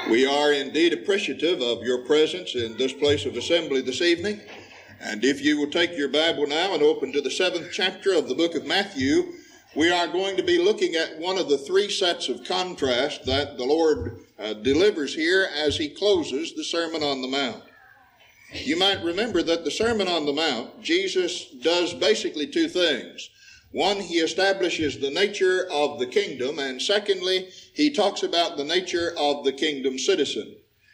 We are indeed appreciative of your presence in this place of assembly this evening. And if you will take your Bible now and open to the 7th chapter of the book of Matthew, we are going to be looking at one of the three sets of contrast that the Lord delivers here as he closes the Sermon on the Mount. You might remember that the Sermon on the Mount, Jesus does basically two things. One, he establishes the nature of the kingdom, and secondly, he talks about the nature of the kingdom citizen.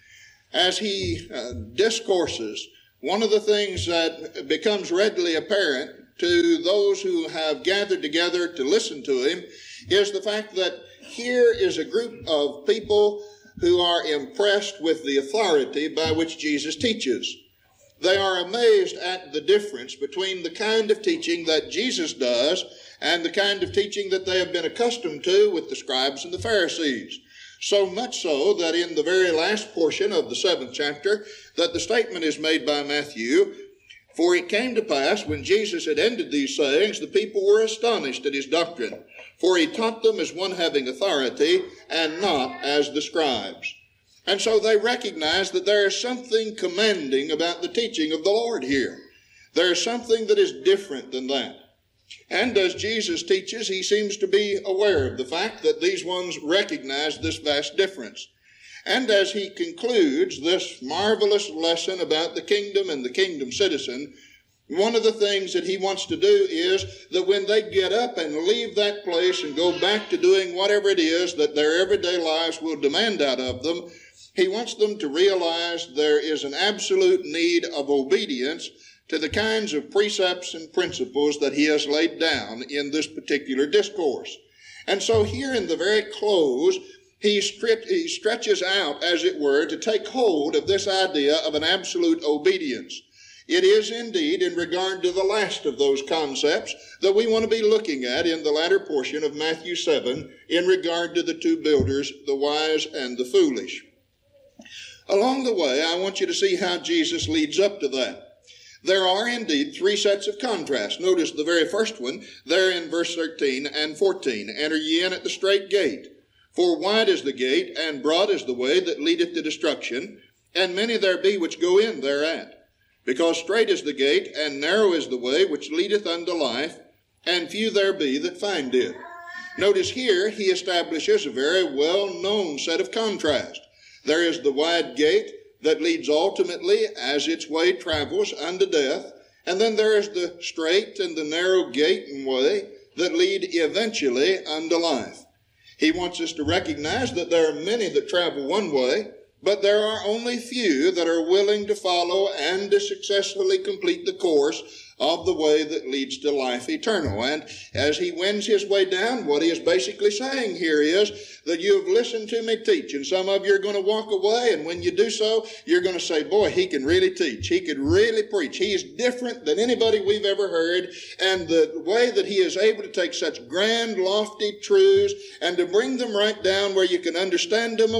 As he discourses, one of the things that becomes readily apparent to those who have gathered together to listen to him is the fact that here is a group of people who are impressed with the authority by which Jesus teaches. They are amazed at the difference between the kind of teaching that Jesus does and the kind of teaching that they have been accustomed to with the scribes and the Pharisees. So much so that in the very last portion of the 7th chapter that the statement is made by Matthew, "For it came to pass, when Jesus had ended these sayings, the people were astonished at his doctrine, for he taught them as one having authority, and not as the scribes." And so they recognize that there is something commanding about the teaching of the Lord here. There is something that is different than that. And as Jesus teaches, he seems to be aware of the fact that these ones recognize this vast difference. And as he concludes this marvelous lesson about the kingdom and the kingdom citizen, one of the things that he wants to do is that when they get up and leave that place and go back to doing whatever it is that their everyday lives will demand out of them, he wants them to realize there is an absolute need of obedience to the kinds of precepts and principles that he has laid down in this particular discourse. And so here in the very close, he stretches out, as it were, to take hold of this idea of an absolute obedience. It is indeed in regard to the last of those concepts that we want to be looking at in the latter portion of Matthew 7 in regard to the two builders, the wise and the foolish. Along the way, I want you to see how Jesus leads up to that. There are indeed three sets of contrast. Notice the very first one there in verse 13 and 14. "Enter ye in at the strait gate. For wide is the gate, and broad is the way that leadeth to destruction, and many there be which go in thereat. Because strait is the gate, and narrow is the way which leadeth unto life, and few there be that find it." Notice here he establishes a very well-known set of contrast. There is the wide gate that leads ultimately, as its way travels, unto death. And then there is the strait and the narrow gate and way that lead eventually unto life. He wants us to recognize that there are many that travel one way, but there are only few that are willing to follow and to successfully complete the course of the way that leads to life eternal. And as he wends his way down, what he is basically saying here is that you have listened to me teach, and some of you are going to walk away, and when you do so, you're going to say, boy, he can really teach. He can really preach. He is different than anybody we've ever heard, and the way that he is able to take such grand, lofty truths and to bring them right down where you can understand them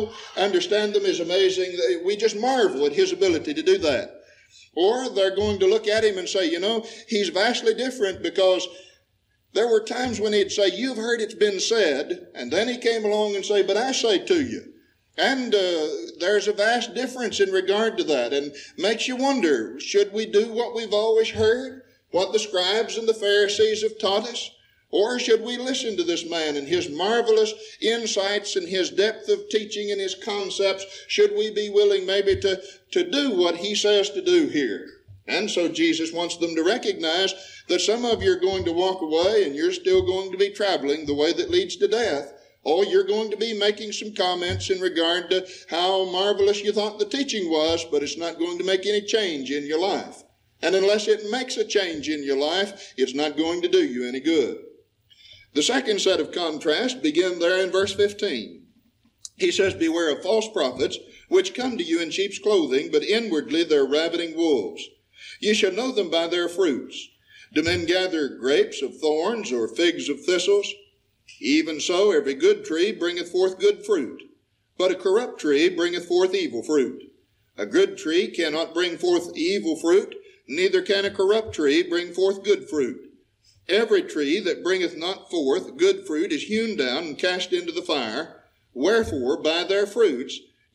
is amazing. We just marvel at his ability to do that. Or they're going to look at him and say, you know, he's vastly different, because there were times when he'd say, you've heard it's been said, and then he came along and say, but I say to you. And there's a vast difference in regard to that, and makes you wonder, should we do what we've always heard, what the scribes and the Pharisees have taught us? Or should we listen to this man and his marvelous insights and his depth of teaching and his concepts? Should we be willing maybe to do what he says to do here? And so Jesus wants them to recognize that some of you are going to walk away and you're still going to be traveling the way that leads to death. Or you're going to be making some comments in regard to how marvelous you thought the teaching was, but it's not going to make any change in your life. And unless it makes a change in your life, it's not going to do you any good. The second set of contrast begin there in verse 15. He says, beware of false prophets, which come to you in sheep's clothing, but inwardly they're ravening wolves. Ye shall know them by their fruits. Do men gather grapes of thorns or figs of thistles? Even so, every good tree bringeth forth good fruit, but a corrupt tree bringeth forth evil fruit. A good tree cannot bring forth evil fruit, neither can a corrupt tree bring forth good fruit. Every tree that bringeth not forth good fruit is hewn down and cast into the fire. Wherefore, by their fruits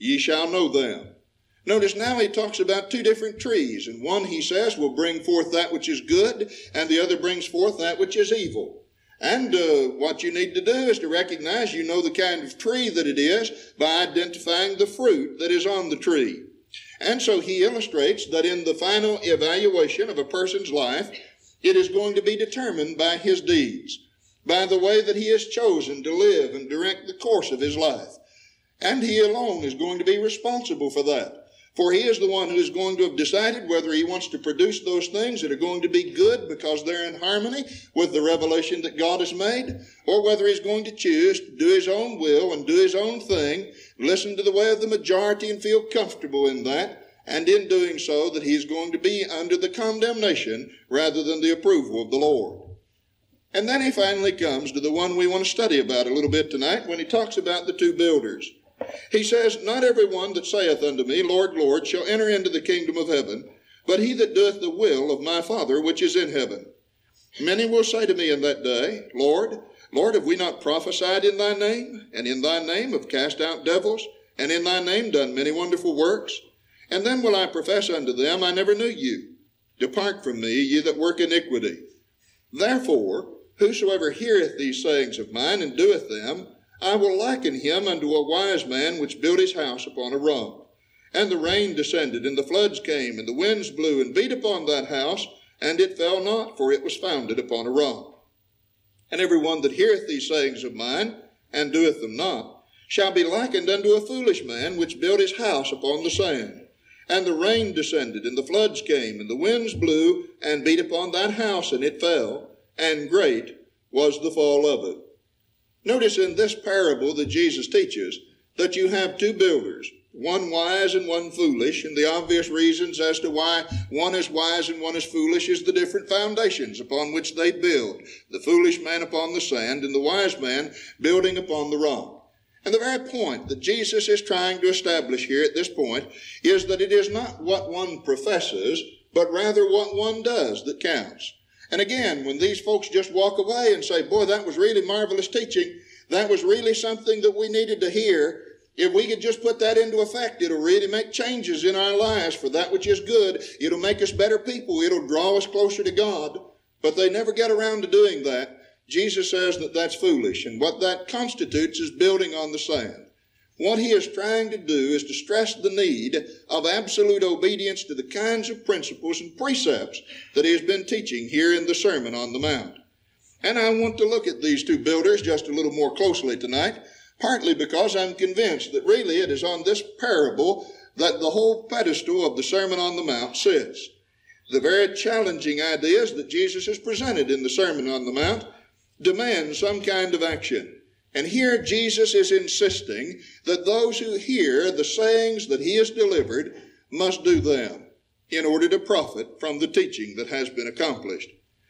ye shall know them. Notice now he talks about two different trees, and one, he says, will bring forth that which is good, and the other brings forth that which is evil. And what you need to do is to recognize you know the kind of tree that it is by identifying the fruit that is on the tree. And so he illustrates that in the final evaluation of a person's life, it is going to be determined by his deeds, by the way that he has chosen to live and direct the course of his life. And he alone is going to be responsible for that. For he is the one who is going to have decided whether he wants to produce those things that are going to be good because they're in harmony with the revelation that God has made, or whether he's going to choose to do his own will and do his own thing, listen to the way of the majority and feel comfortable in that, and in doing so that he's going to be under the condemnation rather than the approval of the Lord. And then he finally comes to the one we want to study about a little bit tonight when he talks about the two builders. He says, not every one that saith unto me, Lord, Lord, shall enter into the kingdom of heaven, but he that doeth the will of my Father which is in heaven. Many will say to me in that day, Lord, Lord, have we not prophesied in thy name, and in thy name have cast out devils, and in thy name done many wonderful works? And then will I profess unto them, I never knew you. Depart from me, ye that work iniquity. Therefore, whosoever heareth these sayings of mine and doeth them, I will liken him unto a wise man which built his house upon a rock. And the rain descended, and the floods came, and the winds blew, and beat upon that house, and it fell not, for it was founded upon a rock. And every one that heareth these sayings of mine, and doeth them not, shall be likened unto a foolish man which built his house upon the sand. And the rain descended, and the floods came, and the winds blew, and beat upon that house, and it fell, and great was the fall of it. Notice in this parable that Jesus teaches that you have two builders, one wise and one foolish, and the obvious reasons as to why one is wise and one is foolish is the different foundations upon which they build. The foolish man upon the sand and the wise man building upon the rock. And the very point that Jesus is trying to establish here at this point is that it is not what one professes, but rather what one does that counts. And again, when these folks just walk away and say, boy, that was really marvelous teaching, that was really something that we needed to hear, if we could just put that into effect, it'll really make changes in our lives for that which is good. It'll make us better people. It'll draw us closer to God. But they never get around to doing that. Jesus says that that's foolish. And what that constitutes is building on the sand. What he is trying to do is to stress the need of absolute obedience to the kinds of principles and precepts that he has been teaching here in the Sermon on the Mount. And I want to look at these two builders just a little more closely tonight, partly because I'm convinced that really it is on this parable that the whole pedestal of the Sermon on the Mount sits. The very challenging ideas that Jesus has presented in the Sermon on the Mount demand some kind of action. And here Jesus is insisting that those who hear the sayings that he has delivered must do them in order to profit from the teaching that has been accomplished.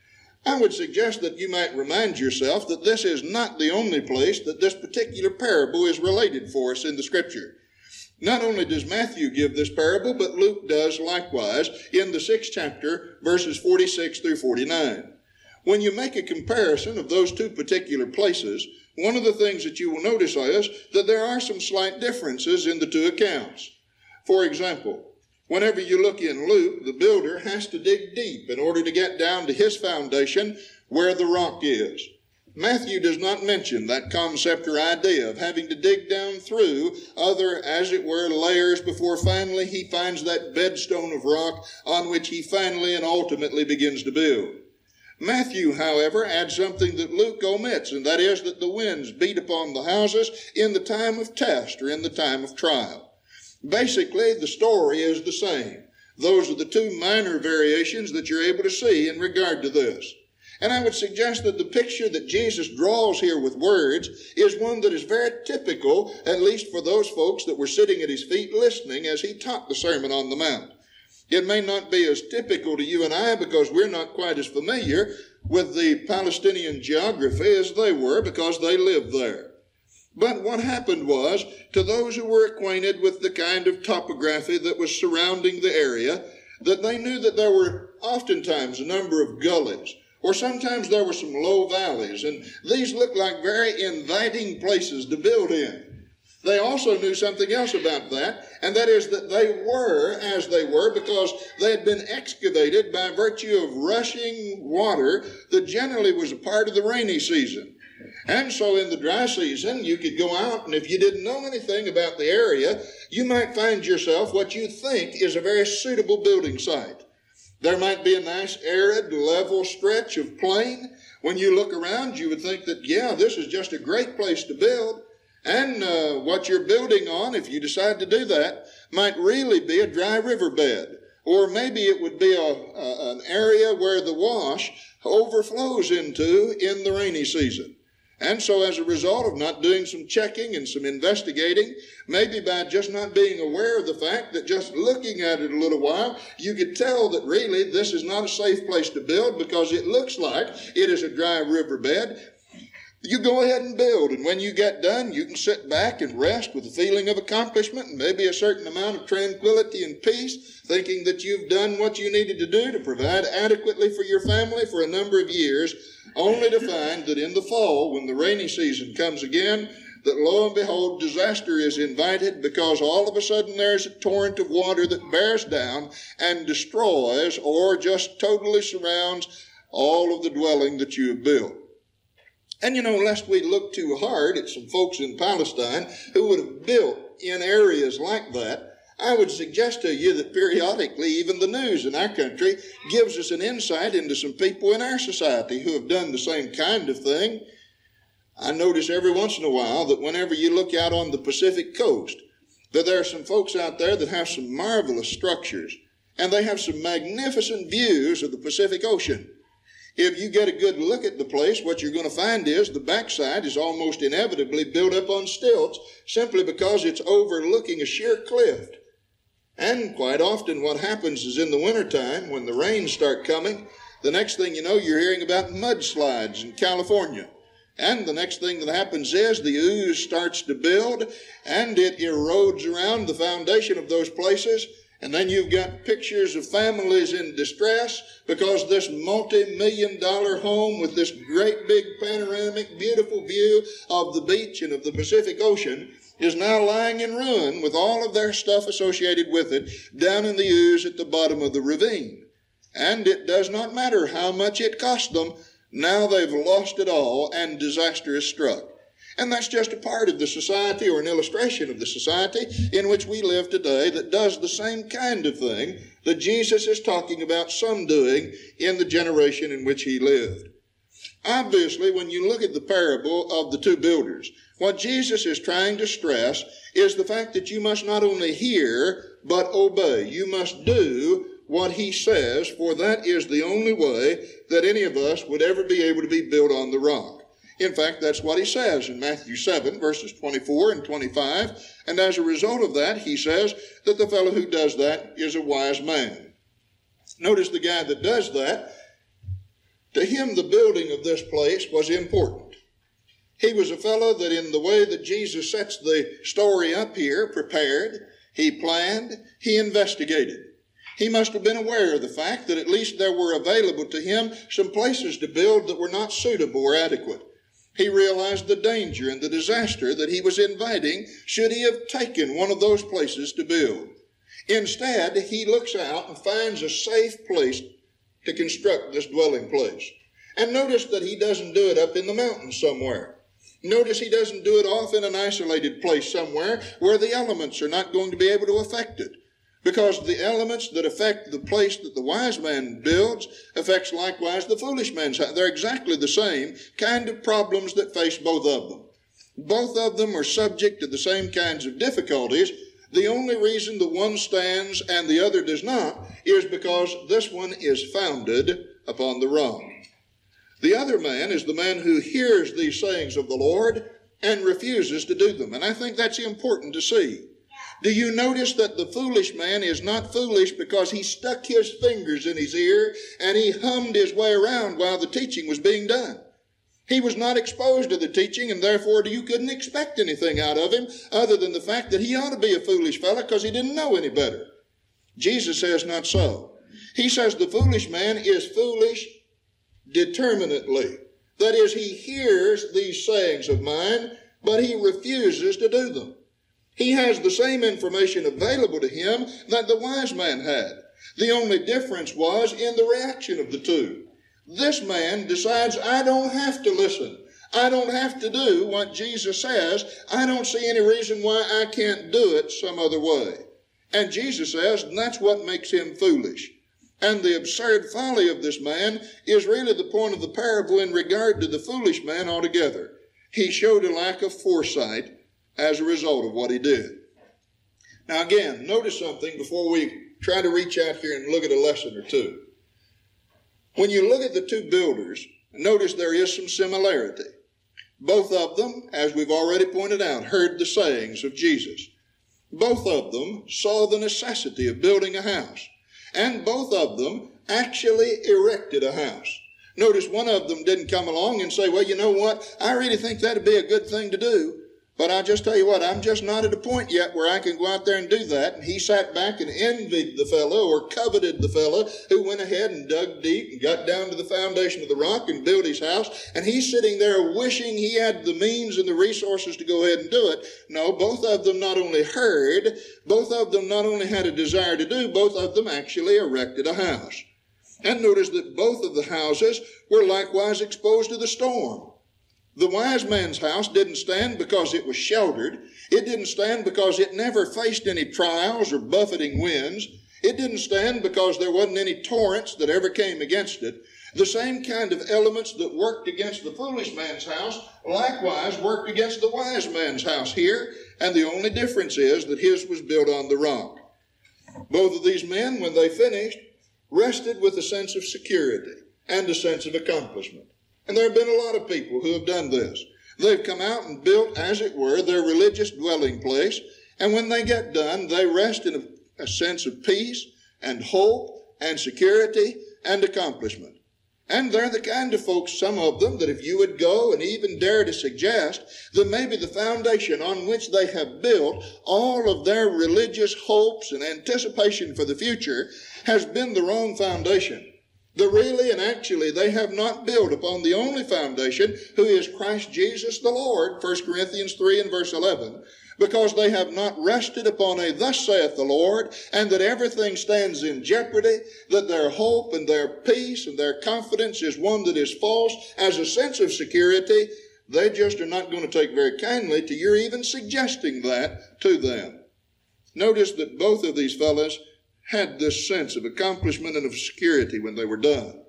I would suggest that you might remind yourself that this is not the only place that this particular parable is related for us in the Scripture. Not only does Matthew give this parable, but Luke does likewise in the 6th chapter, verses 46 through 49. When you make a comparison of those two particular places, one of the things that you will notice is that there are some slight differences in the two accounts. For example, whenever you look in Luke, the builder has to dig deep in order to get down to his foundation where the rock is. Matthew does not mention that concept or idea of having to dig down through other, as it were, layers before finally he finds that bedstone of rock on which he finally and ultimately begins to build. Matthew, however, adds something that Luke omits, and that is that the winds beat upon the houses in the time of test or in the time of trial. Basically, the story is the same. Those are the two minor variations that you're able to see in regard to this. And I would suggest that the picture that Jesus draws here with words is one that is very typical, at least for those folks that were sitting at his feet listening as he taught the Sermon on the Mount. It may not be as typical to you and I because we're not quite as familiar with the Palestinian geography as they were because they lived there. But what happened was, to those who were acquainted with the kind of topography that was surrounding the area, that they knew that there were oftentimes a number of gullies, or sometimes there were some low valleys, and these looked like very inviting places to build in. They also knew something else about that, and that is that they were as they were because they had been excavated by virtue of rushing water that generally was a part of the rainy season. And so in the dry season, you could go out, and if you didn't know anything about the area, you might find yourself what you think is a very suitable building site. There might be a nice arid, level stretch of plain. When you look around, you would think that, yeah, this is just a great place to build. And what you're building on, if you decide to do that, might really be a dry riverbed. Or maybe it would be an area where the wash overflows into in the rainy season. And so as a result of not doing some checking and some investigating, maybe by just not being aware of the fact that just looking at it a little while, you could tell that really this is not a safe place to build because it looks like it is a dry riverbed. You go ahead and build, and when you get done, you can sit back and rest with a feeling of accomplishment and maybe a certain amount of tranquility and peace, thinking that you've done what you needed to do to provide adequately for your family for a number of years, only to find that in the fall, when the rainy season comes again, that lo and behold, disaster is invited because all of a sudden there's a torrent of water that bears down and destroys or just totally surrounds all of the dwelling that you have built. And you know, lest we look too hard at some folks in Palestine who would have built in areas like that, I would suggest to you that periodically even the news in our country gives us an insight into some people in our society who have done the same kind of thing. I notice every once in a while that whenever you look out on the Pacific coast, that there are some folks out there that have some marvelous structures, and they have some magnificent views of the Pacific Ocean. If you get a good look at the place, what you're going to find is the backside is almost inevitably built up on stilts simply because it's overlooking a sheer cliff. And quite often what happens is in the wintertime, when the rains start coming, the next thing you know, you're hearing about mudslides in California. And the next thing that happens is the ooze starts to build, and it erodes around the foundation of those places. And then you've got pictures of families in distress because this multi-million-dollar home with this great big panoramic, beautiful view of the beach and of the Pacific Ocean is now lying in ruin with all of their stuff associated with it down in the ooze at the bottom of the ravine. And it does not matter how much it cost them, now they've lost it all and disaster is struck. And that's just a part of the society or an illustration of the society in which we live today that does the same kind of thing that Jesus is talking about some doing in the generation in which he lived. Obviously, when you look at the parable of the two builders, what Jesus is trying to stress is the fact that you must not only hear, but obey. You must do what he says, for that is the only way that any of us would ever be able to be built on the rock. In fact, that's what he says in Matthew 7, verses 24 and 25. And as a result of that, he says that the fellow who does that is a wise man. Notice the guy that does that, to him the building of this place was important. He was a fellow that in the way that Jesus sets the story up here, prepared, he planned, he investigated. He must have been aware of the fact that at least there were available to him some places to build that were not suitable or adequate. He realized the danger and the disaster that he was inviting should he have taken one of those places to build. Instead, he looks out and finds a safe place to construct this dwelling place. And notice that he doesn't do it up in the mountains somewhere. Notice he doesn't do it off in an isolated place somewhere where the elements are not going to be able to affect it. Because the elements that affect the place that the wise man builds affects likewise the foolish man's house. They're exactly the same kind of problems that face both of them. Both of them are subject to the same kinds of difficulties. The only reason the one stands and the other does not is because this one is founded upon the rock. The other man is the man who hears these sayings of the Lord and refuses to do them. And I think that's important to see. Do you notice that the foolish man is not foolish because he stuck his fingers in his ear and he hummed his way around while the teaching was being done? He was not exposed to the teaching, and therefore you couldn't expect anything out of him other than the fact that he ought to be a foolish fellow because he didn't know any better. Jesus says not so. He says the foolish man is foolish determinately. That is, he hears these sayings of mine, but he refuses to do them. He has the same information available to him that the wise man had. The only difference was in the reaction of the two. This man decides, I don't have to listen. I don't have to do what Jesus says. I don't see any reason why I can't do it some other way. And Jesus says, and that's what makes him foolish. And the absurd folly of this man is really the point of the parable in regard to the foolish man altogether. He showed a lack of foresight as a result of what he did. Now again, notice something before we try to reach out here and look at a lesson or two. When you look at the two builders, notice there is some similarity. Both of them, as we've already pointed out, heard the sayings of Jesus. Both of them saw the necessity of building a house. And both of them actually erected a house. Notice one of them didn't come along and say, well, you know what? I really think that'd be a good thing to do. But I'll just tell you what, I'm just not at a point yet where I can go out there and do that. And he sat back and envied the fellow or coveted the fellow who went ahead and dug deep and got down to the foundation of the rock and built his house. And he's sitting there wishing he had the means and the resources to go ahead and do it. No, both of them not only heard, both of them not only had a desire to do, both of them actually erected a house. And notice that both of the houses were likewise exposed to the storm. The wise man's house didn't stand because it was sheltered. It didn't stand because it never faced any trials or buffeting winds. It didn't stand because there wasn't any torrents that ever came against it. The same kind of elements that worked against the foolish man's house likewise worked against the wise man's house here, and the only difference is that his was built on the rock. Both of these men, when they finished, rested with a sense of security and a sense of accomplishment. And there have been a lot of people who have done this. They've come out and built, as it were, their religious dwelling place, and when they get done, they rest in a sense of peace and hope and security and accomplishment. And they're the kind of folks, some of them, that if you would go and even dare to suggest that maybe the foundation on which they have built all of their religious hopes and anticipation for the future has been the wrong foundation. That really and actually they have not built upon the only foundation, who is Christ Jesus the Lord, 1 Corinthians 3 and verse 11, because they have not rested upon a thus saith the Lord, and that everything stands in jeopardy, that their hope and their peace and their confidence is one that is false as a sense of security. They just are not going to take very kindly to your even suggesting that to them. Notice that both of these fellows had this sense of accomplishment and of security when they were done.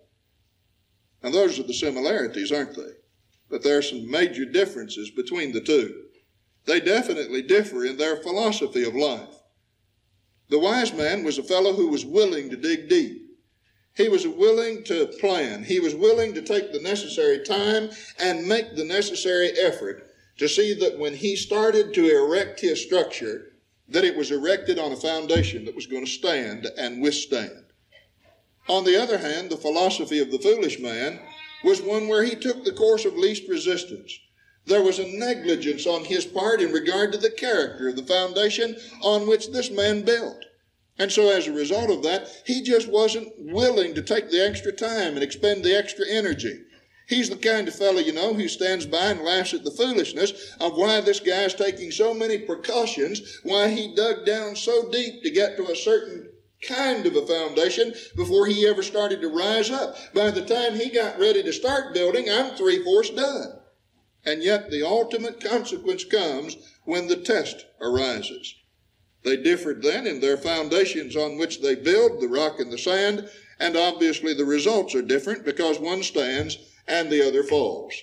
And those are the similarities, aren't they? But there are some major differences between the two. They definitely differ in their philosophy of life. The wise man was a fellow who was willing to dig deep. He was willing to plan. He was willing to take the necessary time and make the necessary effort to see that when he started to erect his structure, that it was erected on a foundation that was going to stand and withstand. On the other hand, the philosophy of the foolish man was one where he took the course of least resistance. There was a negligence on his part in regard to the character of the foundation on which this man built. And so as a result of that, he just wasn't willing to take the extra time and expend the extra energy. He's the kind of fellow, who stands by and laughs at the foolishness of why this guy's taking so many precautions, why he dug down so deep to get to a certain kind of a foundation before he ever started to rise up. By the time he got ready to start building, I'm 3/4 done. And yet the ultimate consequence comes when the test arises. They differed then in their foundations on which they build, the rock and the sand, and obviously the results are different because one stands and the other falls.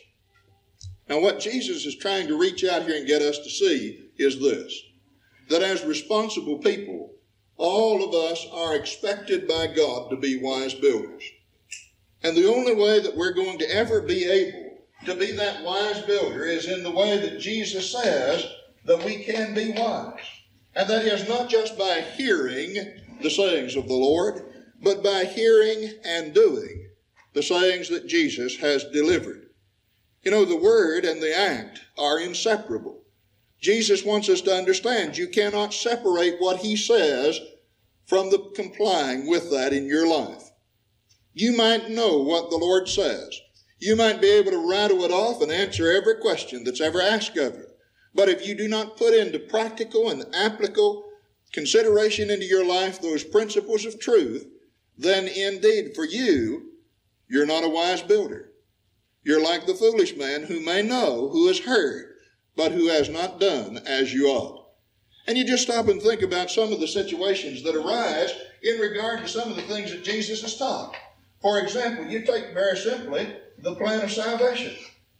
Now what Jesus is trying to reach out here and get us to see is this, that as responsible people, all of us are expected by God to be wise builders. And the only way that we're going to ever be able to be that wise builder is in the way that Jesus says that we can be wise. And that is not just by hearing the sayings of the Lord, but by hearing and doing the sayings that Jesus has delivered. The word and the act are inseparable. Jesus wants us to understand you cannot separate what he says from the complying with that in your life. You might know what the Lord says. You might be able to rattle it off and answer every question that's ever asked of you. But if you do not put into practical and applicable consideration into your life those principles of truth, then indeed for you, you're not a wise builder. You're like the foolish man who may know, who has heard, but who has not done as you ought. And you just stop and think about some of the situations that arise in regard to some of the things that Jesus has taught. For example, you take very simply the plan of salvation.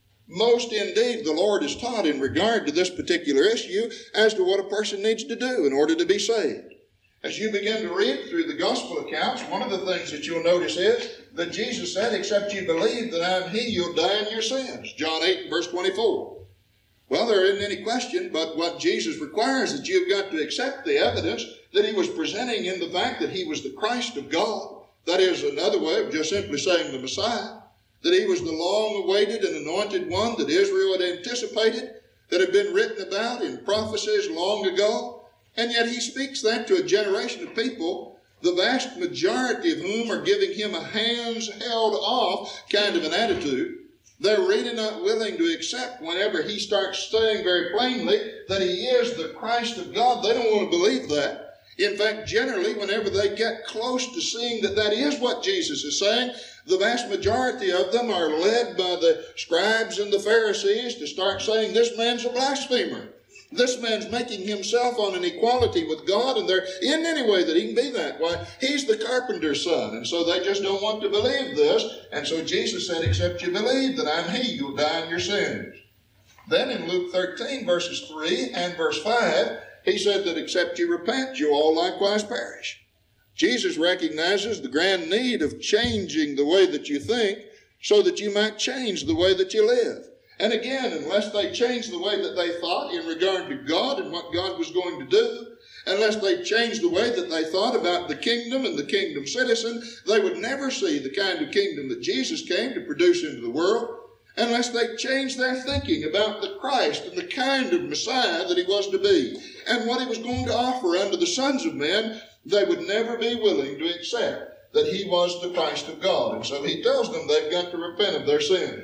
Most indeed the Lord has taught in regard to this particular issue as to what a person needs to do in order to be saved. As you begin to read through the gospel accounts, one of the things that you'll notice is that Jesus said, except you believe that I am He, you'll die in your sins. John 8, verse 24. Well, there isn't any question but what Jesus requires that you've got to accept the evidence that He was presenting in the fact that He was the Christ of God. That is another way of just simply saying the Messiah. That He was the long-awaited and anointed one that Israel had anticipated, that had been written about in prophecies long ago. And yet He speaks that to a generation of people, the vast majority of whom are giving Him a hands held off kind of an attitude. They're really not willing to accept whenever He starts saying very plainly that He is the Christ of God. They don't want to believe that. In fact, generally, whenever they get close to seeing that that is what Jesus is saying, the vast majority of them are led by the scribes and the Pharisees to start saying, this man's a blasphemer. This man's making himself on an equality with God, and there isn't any way that he can be that. Why, he's the carpenter's son, and so they just don't want to believe this. And so Jesus said, except you believe that I'm He, you'll die in your sins. Then in Luke 13, verses 3 and verse 5, He said that except you repent, you all likewise perish. Jesus recognizes the grand need of changing the way that you think so that you might change the way that you live. And again, unless they changed the way that they thought in regard to God and what God was going to do, unless they changed the way that they thought about the kingdom and the kingdom citizen, they would never see the kind of kingdom that Jesus came to produce into the world, unless they changed their thinking about the Christ and the kind of Messiah that He was to be, and what He was going to offer unto the sons of men. They would never be willing to accept that He was the Christ of God. And so He tells them they've got to repent of their sins.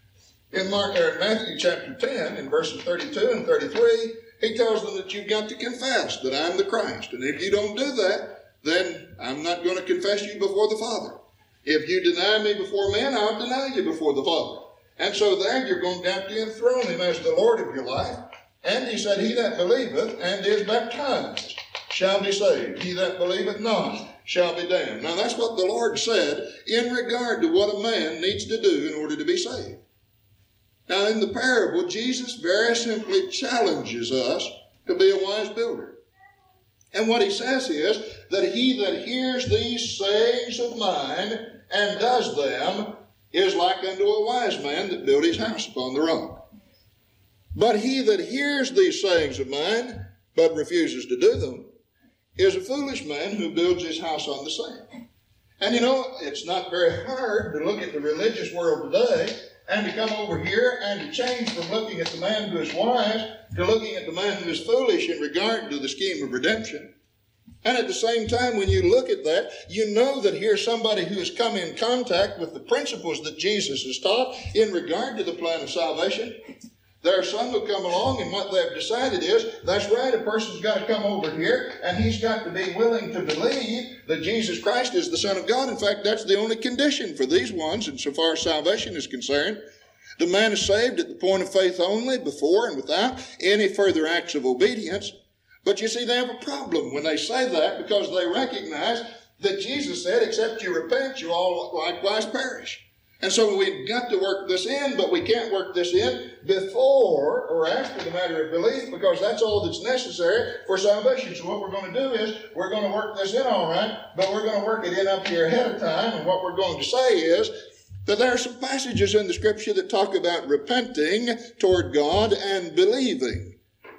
In Matthew chapter 10, in verses 32 and 33, He tells them that you've got to confess that I'm the Christ. And if you don't do that, then I'm not going to confess you before the Father. If you deny me before men, I'll deny you before the Father. And so there you're going to have to enthrone Him as the Lord of your life. And He said, he that believeth and is baptized shall be saved. He that believeth not shall be damned. Now that's what the Lord said in regard to what a man needs to do in order to be saved. Now in the parable, Jesus very simply challenges us to be a wise builder. And what He says is that he that hears these sayings of mine and does them is like unto a wise man that built his house upon the rock. But he that hears these sayings of mine but refuses to do them is a foolish man who builds his house on the sand. And you know, it's not very hard to look at the religious world today and to come over here and to change from looking at the man who is wise to looking at the man who is foolish in regard to the scheme of redemption. And at the same time, when you look at that, you know that here's somebody who has come in contact with the principles that Jesus has taught in regard to the plan of salvation. There are some who come along and what they've decided is, that's right, a person's got to come over here and he's got to be willing to believe that Jesus Christ is the Son of God. In fact, that's the only condition for these ones insofar as salvation is concerned. The man is saved at the point of faith only, before and without any further acts of obedience. But you see, they have a problem when they say that because they recognize that Jesus said, except you repent, you all likewise perish. And so we've got to work this in, but we can't work this in before or after the matter of belief because that's all that's necessary for salvation. So what we're going to do is we're going to work this in all right, but we're going to work it in up here ahead of time. And what we're going to say is that there are some passages in the Scripture that talk about repenting toward God and believing.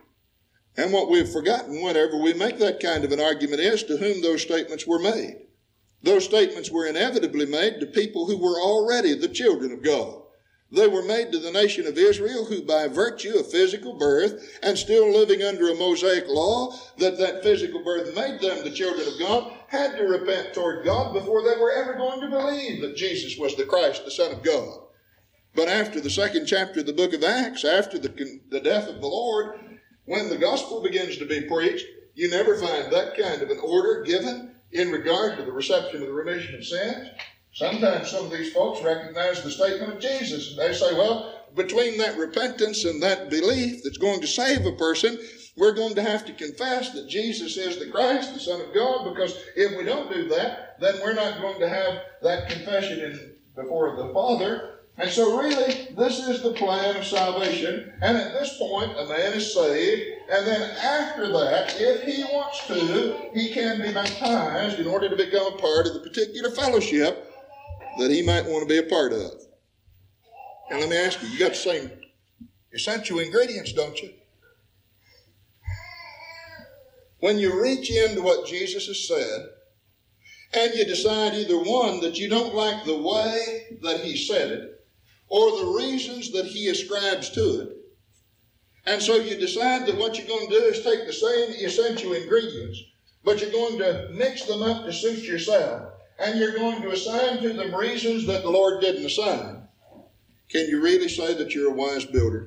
And what we've forgotten whenever we make that kind of an argument is to whom those statements were made. Those statements were inevitably made to people who were already the children of God. They were made to the nation of Israel who by virtue of physical birth and still living under a Mosaic law that physical birth made them the children of God had to repent toward God before they were ever going to believe that Jesus was the Christ, the Son of God. But after the second chapter of the book of Acts, after the death of the Lord, when the gospel begins to be preached, you never find that kind of an order given in regard to the reception of the remission of sins. Sometimes some of these folks recognize the statement of Jesus, and they say, well, between that repentance and that belief that's going to save a person, we're going to have to confess that Jesus is the Christ, the Son of God, because if we don't do that, then we're not going to have that confession before the Father. And so really, this is the plan of salvation. And at this point, a man is saved. And then after that, if he wants to, he can be baptized in order to become a part of the particular fellowship that he might want to be a part of. And let me ask you, you got the same essential ingredients, don't you? When you reach into what Jesus has said, and you decide either one, that you don't like the way that he said it, or the reasons that he ascribes to it, and so you decide that what you're going to do is take the same essential ingredients, but you're going to mix them up to suit yourself, and you're going to assign to them reasons that the Lord didn't assign, can you really say that you're a wise builder?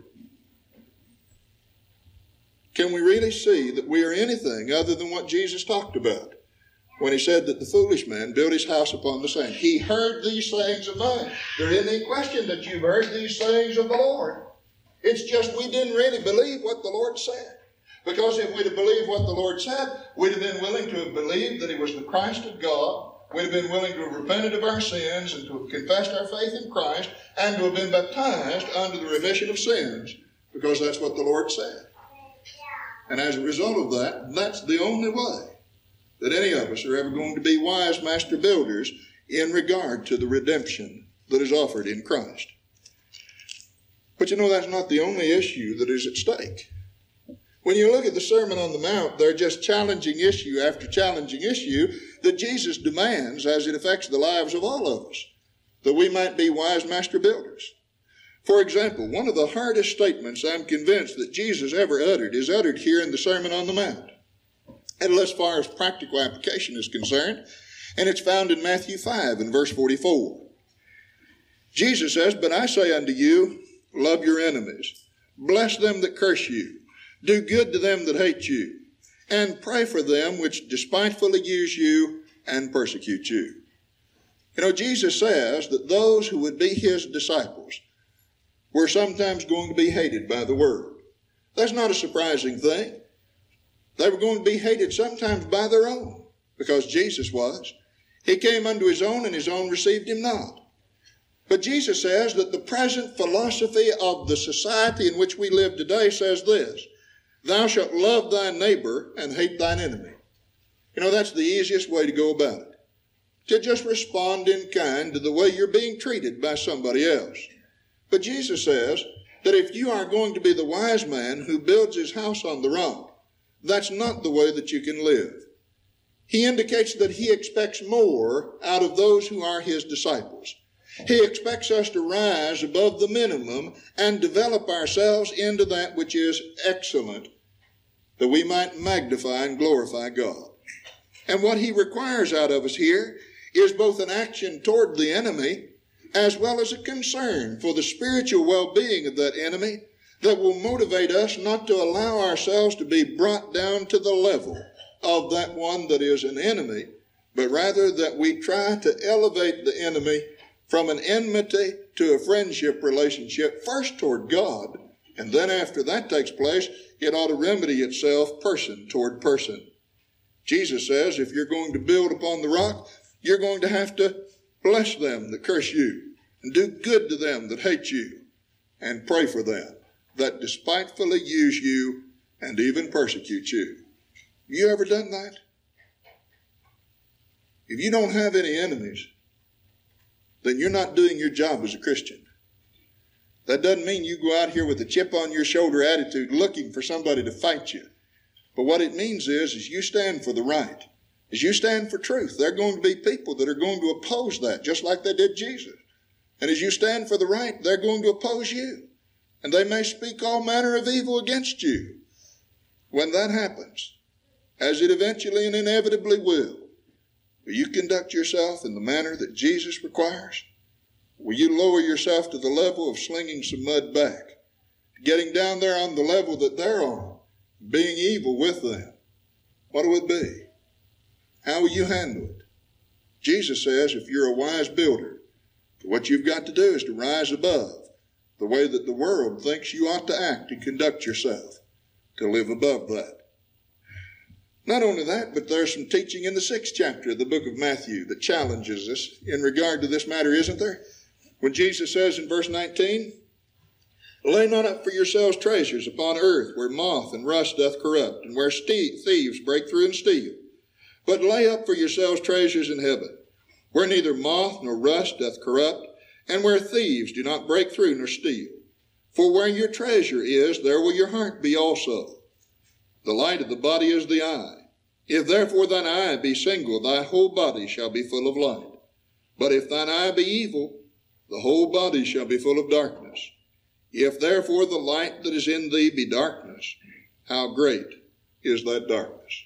Can we really see that we are anything other than what Jesus talked about when he said that the foolish man built his house upon the sand? He heard these sayings of mine. There isn't any question that you've heard these sayings of the Lord. It's just we didn't really believe what the Lord said. Because if we'd have believed what the Lord said, we'd have been willing to have believed that he was the Christ of God. We'd have been willing to have repented of our sins and to have confessed our faith in Christ and to have been baptized unto the remission of sins, because that's what the Lord said. And as a result of that, that's the only way that any of us are ever going to be wise master builders in regard to the redemption that is offered in Christ. But you know, that's not the only issue that is at stake. When you look at the Sermon on the Mount, there are just challenging issue after challenging issue that Jesus demands as it affects the lives of all of us, that we might be wise master builders. For example, one of the hardest statements I'm convinced that Jesus ever uttered is uttered here in the Sermon on the Mount. And as far as practical application is concerned, and it's found in Matthew 5 and verse 44. Jesus says, "But I say unto you, love your enemies, bless them that curse you, do good to them that hate you, and pray for them which despitefully use you and persecute you." You know, Jesus says that those who would be his disciples were sometimes going to be hated by the world. That's not a surprising thing. They were going to be hated sometimes by their own, because Jesus was. He came unto his own, and his own received him not. But Jesus says that the present philosophy of the society in which we live today says this: thou shalt love thy neighbor and hate thine enemy. You know, that's the easiest way to go about it. To just respond in kind to the way you're being treated by somebody else. But Jesus says that if you are going to be the wise man who builds his house on the rock, that's not the way that you can live. He indicates that he expects more out of those who are his disciples. He expects us to rise above the minimum and develop ourselves into that which is excellent, that we might magnify and glorify God. And what he requires out of us here is both an action toward the enemy as well as a concern for the spiritual well-being of that enemy that will motivate us not to allow ourselves to be brought down to the level of that one that is an enemy, but rather that we try to elevate the enemy from an enmity to a friendship relationship, first toward God, and then after that takes place, it ought to remedy itself person toward person. Jesus says if you're going to build upon the rock, you're going to have to bless them that curse you, and do good to them that hate you, and pray for them that despitefully use you and even persecute you. You ever done that? If you don't have any enemies, then you're not doing your job as a Christian. That doesn't mean you go out here with a chip on your shoulder attitude looking for somebody to fight you. But what it means is you stand for the right. As you stand for truth, there are going to be people that are going to oppose that, just like they did Jesus. And as you stand for the right, they're going to oppose you. And they may speak all manner of evil against you. When that happens, as it eventually and inevitably will you conduct yourself in the manner that Jesus requires? Will you lower yourself to the level of slinging some mud back, getting down there on the level that they're on, being evil with them? What will it be? How will you handle it? Jesus says if you're a wise builder, what you've got to do is to rise above the way that the world thinks you ought to act and conduct yourself, to live above that. Not only that, but there's some teaching in the 6th chapter of the book of Matthew that challenges us in regard to this matter, isn't there? When Jesus says in verse 19, lay not up for yourselves treasures upon earth, where moth and rust doth corrupt, and where thieves break through and steal. But lay up for yourselves treasures in heaven, where neither moth nor rust doth corrupt, and where thieves do not break through nor steal. For where your treasure is, there will your heart be also. The light of the body is the eye. If therefore thine eye be single, thy whole body shall be full of light. But if thine eye be evil, the whole body shall be full of darkness. If therefore the light that is in thee be darkness, how great is that darkness?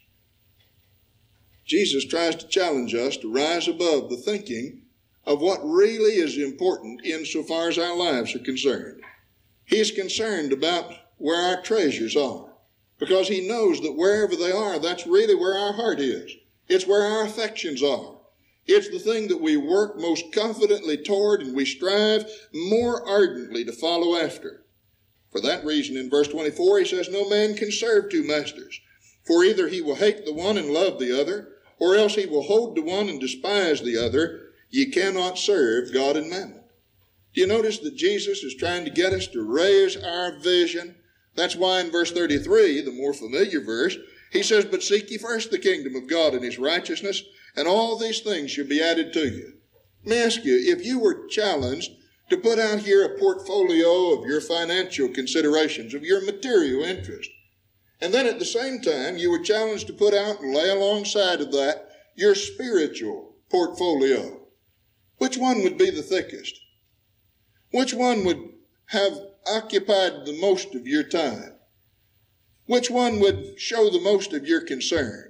Jesus tries to challenge us to rise above the thinking of what really is important insofar as our lives are concerned. He's concerned about where our treasures are, because he knows that wherever they are, that's really where our heart is. It's where our affections are. It's the thing that we work most confidently toward and we strive more ardently to follow after. For that reason, in verse 24, he says, no man can serve two masters, for either he will hate the one and love the other, or else he will hold to one and despise the other. Ye cannot serve God and mammon. Do you notice that Jesus is trying to get us to raise our vision? That's why in verse 33, the more familiar verse, he says, but seek ye first the kingdom of God and his righteousness, and all these things shall be added to you. Let me ask you, if you were challenged to put out here a portfolio of your financial considerations, of your material interest, and then at the same time you were challenged to put out and lay alongside of that your spiritual portfolio, which one would be the thickest? Which one would have occupied the most of your time? Which one would show the most of your concern?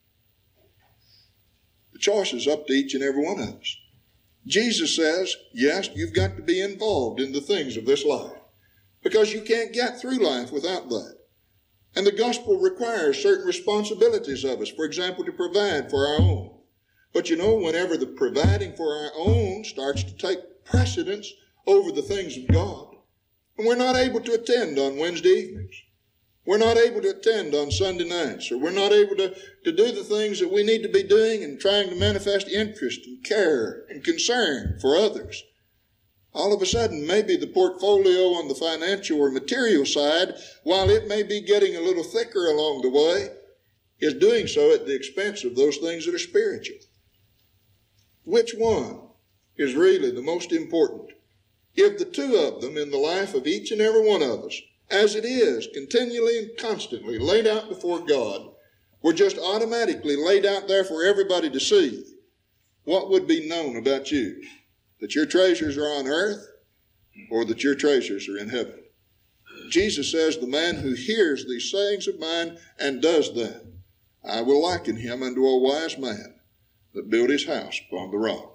The choice is up to each and every one of us. Jesus says, yes, you've got to be involved in the things of this life, because you can't get through life without that. And the gospel requires certain responsibilities of us, for example, to provide for our own. But you know, whenever the providing for our own starts to take precedence over the things of God, and we're not able to attend on Wednesday evenings, we're not able to attend on Sunday nights, or we're not able to do the things that we need to be doing and trying to manifest interest and care and concern for others, all of a sudden maybe the portfolio on the financial or material side, while it may be getting a little thicker along the way, is doing so at the expense of those things that are spiritual. Which one is really the most important? If the two of them in the life of each and every one of us, as it is continually and constantly laid out before God, were just automatically laid out there for everybody to see, what would be known about you? That your treasures are on earth, or that your treasures are in heaven? Jesus says, the man who hears these sayings of mine and does them, I will liken him unto a wise man that built his house upon the rock.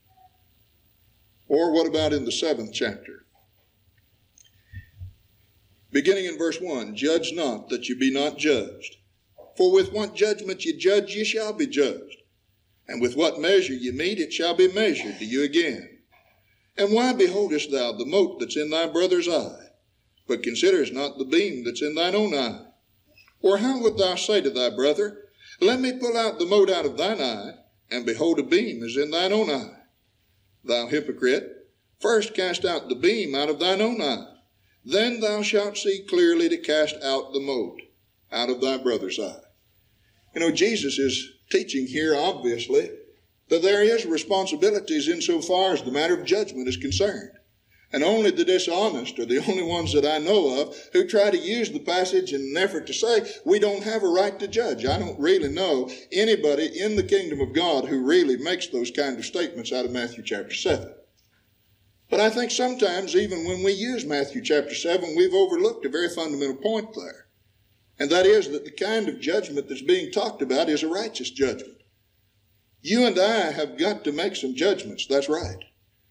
Or what about in the 7th chapter? Beginning in verse 1, judge not that you be not judged. For with what judgment ye judge, ye shall be judged. And with what measure ye mete, it shall be measured to you again. And why beholdest thou the mote that's in thy brother's eye, but considerest not the beam that's in thine own eye? Or how wilt thou say to thy brother, let me pull out the mote out of thine eye, and behold, a beam is in thine own eye? Thou hypocrite, first cast out the beam out of thine own eye, then thou shalt see clearly to cast out the mote out of thy brother's eye. You know, Jesus is teaching here, obviously, that there is responsibilities insofar as the matter of judgment is concerned. And only the dishonest are the only ones that I know of who try to use the passage in an effort to say, we don't have a right to judge. I don't really know anybody in the kingdom of God who really makes those kind of statements out of Matthew chapter 7. But I think sometimes even when we use Matthew chapter 7, we've overlooked a very fundamental point there. And that is that the kind of judgment that's being talked about is a righteous judgment. You and I have got to make some judgments, that's right.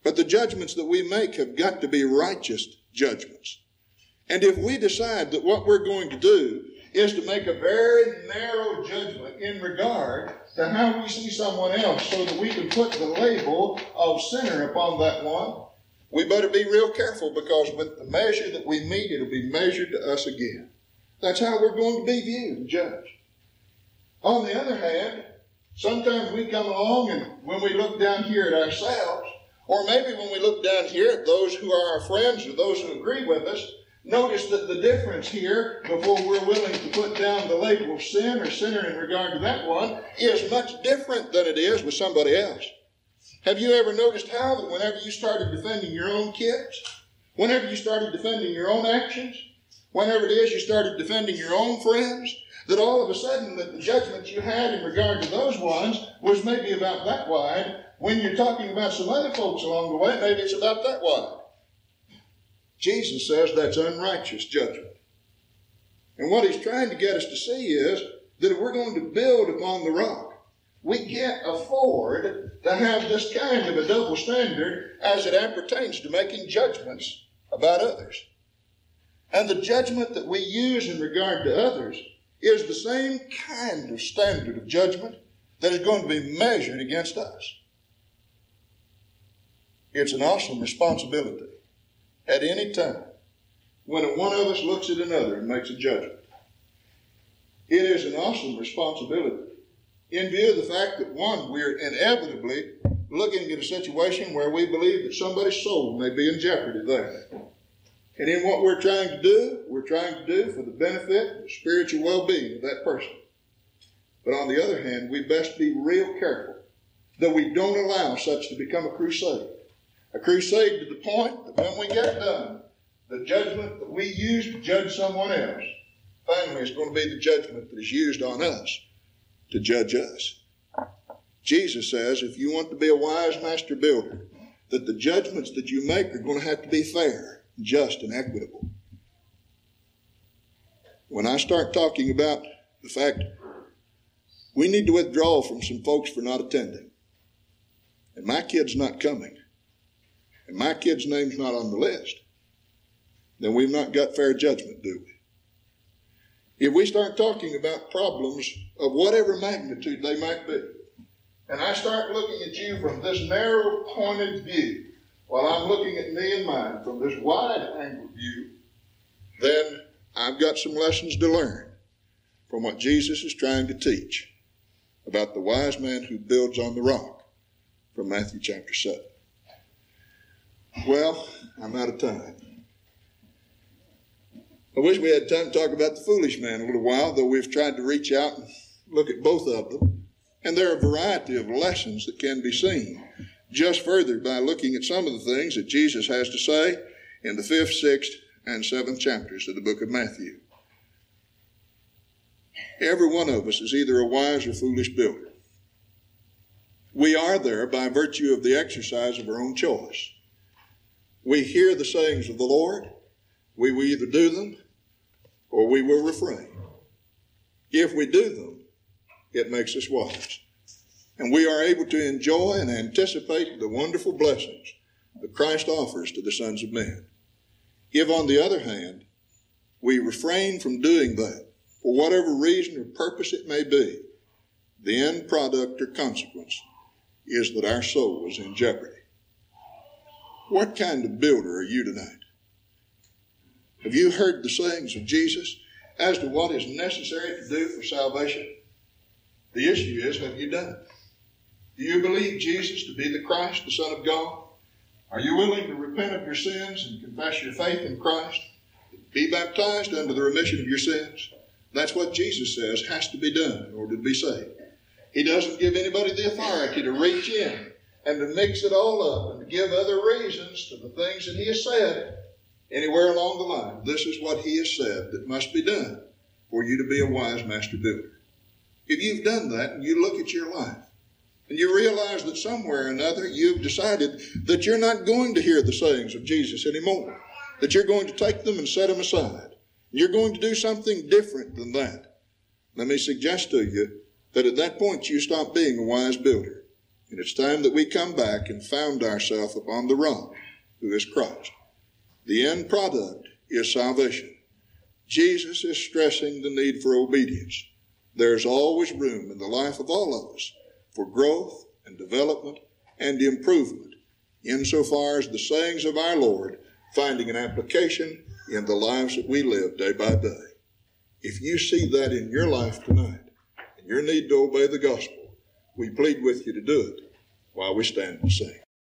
But the judgments that we make have got to be righteous judgments. And if we decide that what we're going to do is to make a very narrow judgment in regard to how we see someone else so that we can put the label of sinner upon that one, we better be real careful, because with the measure that we meet, it'll be measured to us again. That's how we're going to be viewed and judged. On the other hand, sometimes we come along and when we look down here at ourselves, or maybe when we look down here at those who are our friends or those who agree with us, notice that the difference here, before we're willing to put down the label of sin or sinner in regard to that one, is much different than it is with somebody else. Have you ever noticed how that whenever you started defending your own kids, whenever you started defending your own actions, whenever it is you started defending your own friends, that all of a sudden that the judgment you had in regard to those ones was maybe about that wide, when you're talking about some other folks along the way, maybe it's about that wide. Jesus says that's unrighteous judgment. And what he's trying to get us to see is that if we're going to build upon the rock, we can't afford to have this kind of a double standard as it appertains to making judgments about others. And the judgment that we use in regard to others is the same kind of standard of judgment that is going to be measured against us. It's an awesome responsibility at any time when one of us looks at another and makes a judgment. It is an awesome responsibility in view of the fact that, one, we're inevitably looking at a situation where we believe that somebody's soul may be in jeopardy there. And in what we're trying to do for the benefit and spiritual well-being of that person. But on the other hand, we best be real careful that we don't allow such to become a crusade. A crusade to the point that when we get done, the judgment that we use to judge someone else, finally is going to be the judgment that is used on us to judge us. Jesus says if you want to be a wise master builder, that the judgments that you make are going to have to be fair, just, and equitable. When I start talking about the fact we need to withdraw from some folks for not attending, and my kid's not coming, and my kid's name's not on the list, then we've not got fair judgment, do we? If we start talking about problems of whatever magnitude they might be, and I start looking at you from this narrow pointed view, while I'm looking at me and mine from this wide-angle view, then I've got some lessons to learn from what Jesus is trying to teach about the wise man who builds on the rock from Matthew chapter 7. Well, I'm out of time. I wish we had time to talk about the foolish man a little while, though we've tried to reach out and look at both of them. And there are a variety of lessons that can be seen just further by looking at some of the things that Jesus has to say in the 5th, 6th, and 7th chapters of the book of Matthew. Every one of us is either a wise or foolish builder. We are there by virtue of the exercise of our own choice. We hear the sayings of the Lord. We will either do them or we will refrain. If we do them, it makes us wise. And we are able to enjoy and anticipate the wonderful blessings that Christ offers to the sons of men. If, on the other hand, we refrain from doing that, for whatever reason or purpose it may be, the end product or consequence is that our soul is in jeopardy. What kind of builder are you tonight? Have you heard the sayings of Jesus as to what is necessary to do for salvation? The issue is, have you done it? Do you believe Jesus to be the Christ, the Son of God? Are you willing to repent of your sins and confess your faith in Christ? Be baptized unto the remission of your sins? That's what Jesus says has to be done in order to be saved. He doesn't give anybody the authority to reach in and to mix it all up and to give other reasons to the things that he has said anywhere along the line. This is what he has said that must be done for you to be a wise master builder. If you've done that and you look at your life and you realize that somewhere or another you've decided that you're not going to hear the sayings of Jesus anymore, that you're going to take them and set them aside, you're going to do something different than that, let me suggest to you that at that point you stop being a wise builder And it's time that we come back and found ourselves upon the rock, who is Christ. The end product is salvation. Jesus is stressing the need for obedience. There's always room in the life of all of us for growth and development and improvement, insofar as the sayings of our Lord finding an application in the lives that we live day by day. If you see that in your life tonight, and your need to obey the gospel, we plead with you to do it while we stand and sing.